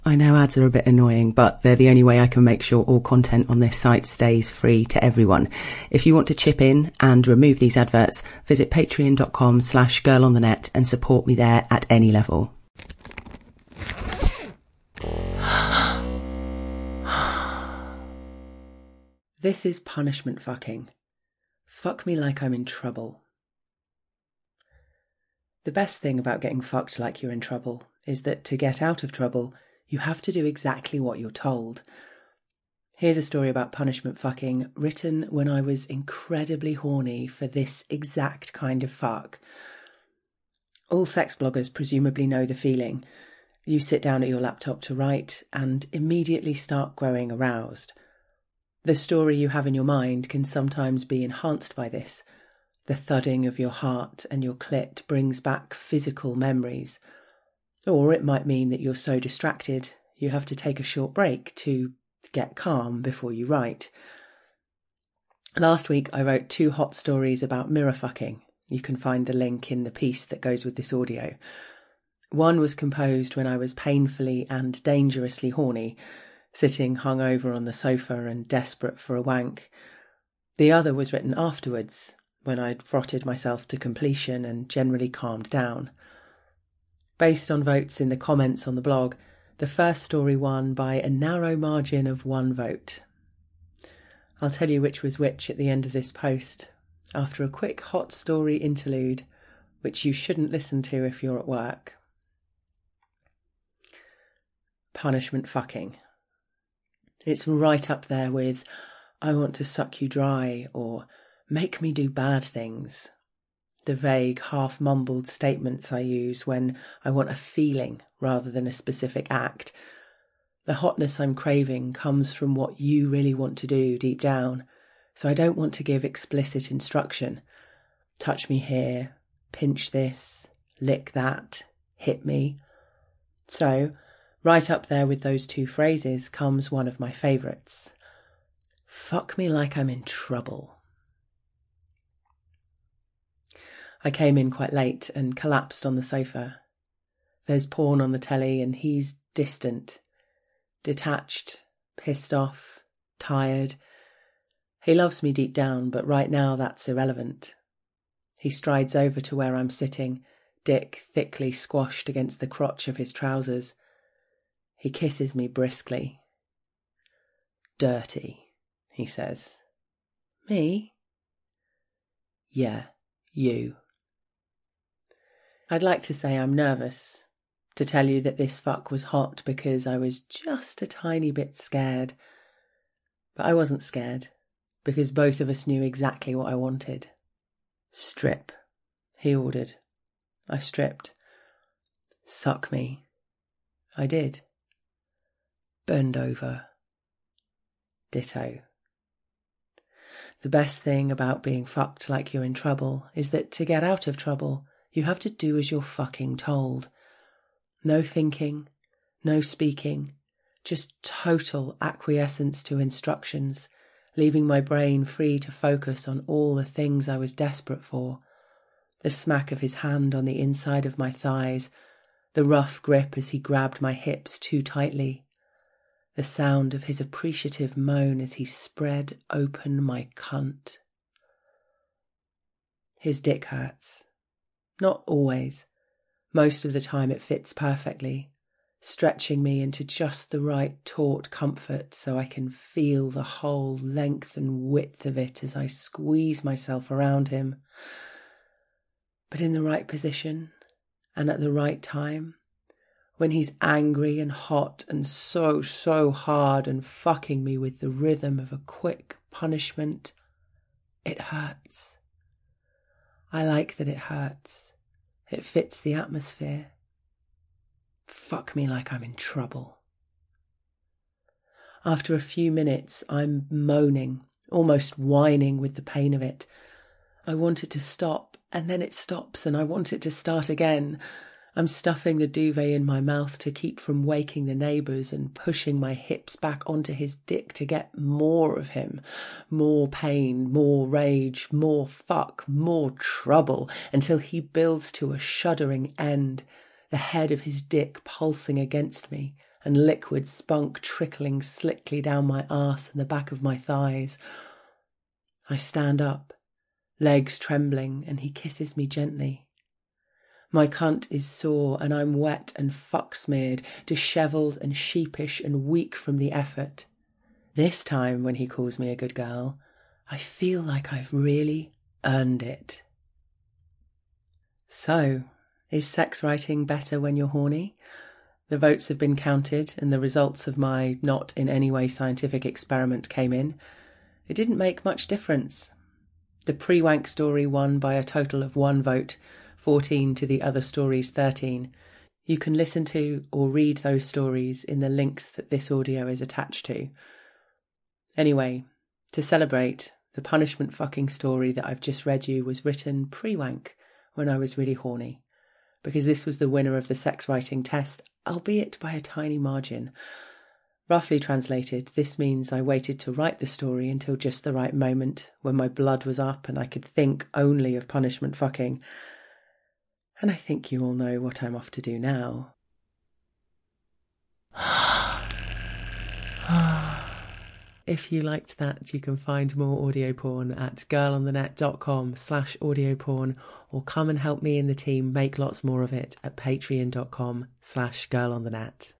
I know ads are a bit annoying, but they're the only way I can make sure all content on this site stays free to everyone. If you want to chip in and remove these adverts, visit patreon.com/girlonthenet and support me there at any level. This is punishment fucking. Fuck me like I'm in trouble. The best thing about getting fucked like you're in trouble is that to get out of trouble, you have to do exactly what you're told. Here's a story about punishment fucking written when I was incredibly horny for this exact kind of fuck. All sex bloggers presumably know the feeling. You sit down at your laptop to write and immediately start growing aroused. The story you have in your mind can sometimes be enhanced by this. The thudding of your heart and your clit brings back physical memories. Or it might mean that you're so distracted you have to take a short break to get calm before you write. Last week I wrote 2 hot stories about mirror fucking. You can find the link in the piece that goes with this audio. One was composed when I was painfully and dangerously horny, sitting hungover on the sofa and desperate for a wank. The other was written afterwards, when I'd frotted myself to completion and generally calmed down. Based on votes in the comments on the blog, the first story won by a narrow margin of 1 vote. I'll tell you which was which at the end of this post, after a quick hot story interlude, which you shouldn't listen to if you're at work. Punishment fucking. It's right up there with "I want to suck you dry" or "make me do bad things." The vague, half-mumbled statements I use when I want a feeling rather than a specific act. The hotness I'm craving comes from what you really want to do deep down, so I don't want to give explicit instruction. Touch me here, pinch this, lick that, hit me. So, right up there with those 2 phrases comes one of my favourites. Fuck me like I'm in trouble. I came in quite late and collapsed on the sofa. There's porn on the telly and he's distant, detached, pissed off, tired. He loves me deep down, but right now that's irrelevant. He strides over to where I'm sitting, dick thickly squashed against the crotch of his trousers. He kisses me briskly. "Dirty," he says. "Me?" "Yeah, you." I'd like to say I'm nervous, to tell you that this fuck was hot because I was just a tiny bit scared. But I wasn't scared, because both of us knew exactly what I wanted. "Strip," he ordered. I stripped. "Suck me." I did. "Bend over." Ditto. The best thing about being fucked like you're in trouble is that to get out of trouble, you have to do as you're fucking told. No thinking, no speaking, just total acquiescence to instructions, leaving my brain free to focus on all the things I was desperate for. The smack of his hand on the inside of my thighs, the rough grip as he grabbed my hips too tightly, the sound of his appreciative moan as he spread open my cunt. His dick hurts. Not always. Most of the time it fits perfectly, stretching me into just the right taut comfort so I can feel the whole length and width of it as I squeeze myself around him. But in the right position and at the right time, when he's angry and hot and so hard and fucking me with the rhythm of a quick punishment, it hurts. I like that it hurts. It fits the atmosphere. Fuck me like I'm in trouble. After a few minutes, I'm moaning, almost whining with the pain of it. I want it to stop, and then it stops, and I want it to start again. I'm stuffing the duvet in my mouth to keep from waking the neighbours and pushing my hips back onto his dick to get more of him. More pain, more rage, more fuck, more trouble, until he builds to a shuddering end, the head of his dick pulsing against me, and liquid spunk trickling slickly down my arse and the back of my thighs. I stand up, legs trembling, and he kisses me gently. My cunt is sore and I'm wet and fuck-smeared, dishevelled and sheepish and weak from the effort. This time, when he calls me a good girl, I feel like I've really earned it. So, is sex writing better when you're horny? The votes have been counted and the results of my not in any way scientific experiment came in. It didn't make much difference. The pre-wank story won by a total of 1 vote, 14 to the other story's 13. You can listen to or read those stories in the links that this audio is attached to. Anyway, to celebrate, the punishment fucking story that I've just read you was written pre-wank when I was really horny, because this was the winner of the sex writing test, albeit by a tiny margin. Roughly translated, this means I waited to write the story until just the right moment, when my blood was up and I could think only of punishment fucking. And I think you all know what I'm off to do now. If you liked that, you can find more audio porn at girlonthenet.com/audioporn, or come and help me and the team make lots more of it at patreon.com/girlonthenet.